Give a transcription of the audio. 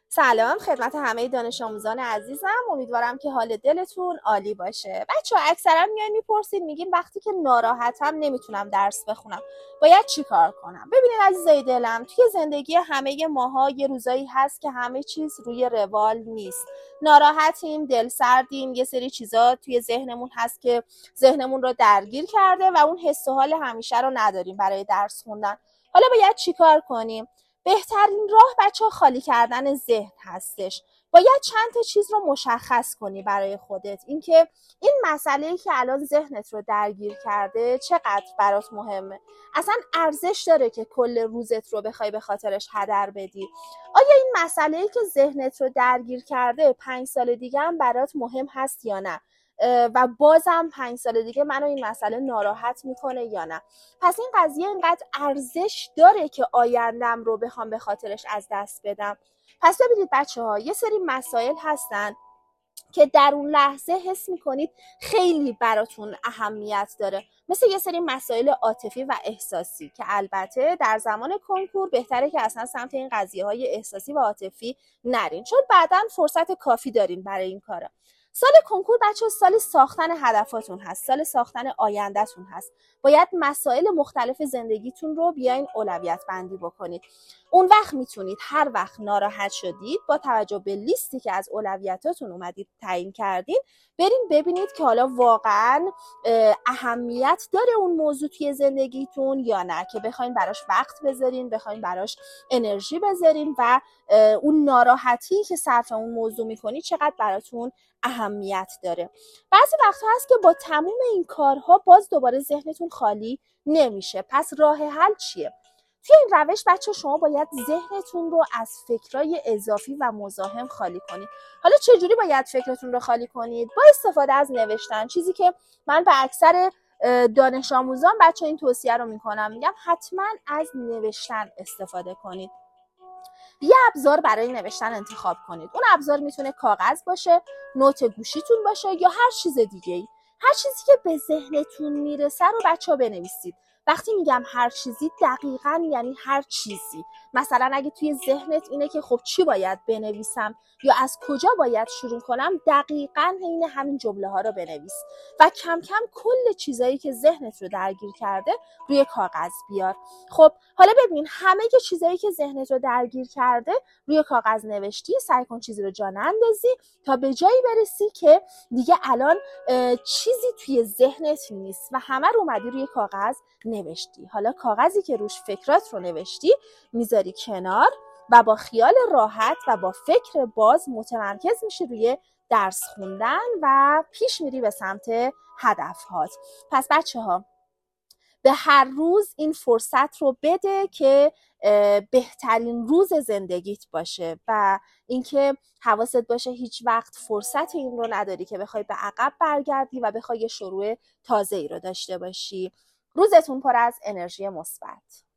سلام خدمت همه دانش آموزان عزیزم. امیدوارم که حال دلتون عالی باشه. بچه‌ها اکثرا میاین میپرسین میگین وقتی که ناراحتم نمیتونم درس بخونم باید چی کار کنم؟ ببینید عزیزای دلم، توی زندگی همه ماها یه روزایی هست که همه چیز روی روال نیست. ناراحتیم، دلسردیم، یه سری چیزا توی ذهنمون هست که ذهنمون رو درگیر کرده و اون حس و حال همیشه رو نداریم برای درس خوندن. حالا باید چی کار کنیم؟ بهترین راه بچه‌ها خالی کردن ذهن هستش. باید چند تا چیز رو مشخص کنی برای خودت، اینکه این مسئله‌ای که الان ذهنت رو درگیر کرده چقدر برات مهمه. اصلا ارزش داره که کل روزت رو بخوای به خاطرش هدر بدی؟ آیا این مسئله‌ای که ذهنت رو درگیر کرده 5 سال دیگه هم برات مهم هست یا نه؟ و بازم 5 سال دیگه منو این مسئله ناراحت میکنه یا نه؟ پس این قضیه اینقدر ارزش داره که آیندم رو بخوام به خاطرش از دست بدم. پس ببینید بچه‌ها، یه سری مسائل هستن که در اون لحظه حس میکنید خیلی براتون اهمیت داره، مثل یه سری مسائل عاطفی و احساسی که البته در زمان کنکور بهتره که اصلا سمت این قضیه‌های احساسی و عاطفی نرین، چون بعداً فرصت کافی دارین برای این کارا. سال کنکور بچه‌ها سال ساختن هدفاتون هست، سال ساختن آیندهتون هست. باید مسائل مختلف زندگیتون رو بیاین اولویت بندی بکنید. اون وقت میتونید هر وقت ناراحت شدید با توجه به لیستی که از اولویتاتون اومدید تعیین کردین، برین ببینید که حالا واقعا اهمیت داره اون موضوع توی زندگیتون یا نه، که بخواین براش وقت بذارین، بخواین براش انرژی بذارین و اون ناراحتی که صرف اون موضوع میکنید چقدر براتون اهمیت داره. بعضی وقتا هست که با تموم این کارها باز دوباره ذهنتون خالی نمیشه. پس راه حل چیه؟ توی این روش بچه شما باید ذهنتون رو از فکرای اضافی و مزاحم خالی کنید. حالا چجوری باید فکرتون رو خالی کنید؟ با استفاده از نوشتن، چیزی که من به اکثر دانش آموزان بچه این توصیه رو میکنم، میگم حتما از نوشتن استفاده کنید. یه ابزار برای نوشتن انتخاب کنید. اون ابزار میتونه کاغذ باشه، نوت گوشیتون باشه یا هر چیز دیگه‌ای. هر چیزی که به ذهنتون میرسه رو بچه‌ها بنویسید. وقتی میگم هر چیزی دقیقاً یعنی هر چیزی. مثلا اگه توی ذهنت اینه که خب چی باید بنویسم یا از کجا باید شروع کنم، دقیقاً عین همین جمله ها رو بنویس و کم کم کل چیزایی که ذهنت رو درگیر کرده روی کاغذ بیار. خب حالا ببین، همه چیزایی که ذهنت رو درگیر کرده روی کاغذ نوشتی، سعی کن چیزی رو جا نندازی تا به جایی برسی که دیگه الان چیزی توی ذهنت نیست و همه رو اومدی روی کاغذ نوشتی. حالا کاغذی که روش فکرات رو نوشتی میذاری کنار و با خیال راحت و با فکر باز متمرکز میشی روی درس خوندن و پیش میری به سمت هدفهات. پس بچه‌ها، به هر روز این فرصت رو بده که بهترین روز زندگیت باشه و اینکه حواست باشه هیچ وقت فرصت این رو نداری که بخوای به عقب برگردی و بخوای یه شروع تازه‌ای رو داشته باشی. روزتون پر از انرژی مثبت.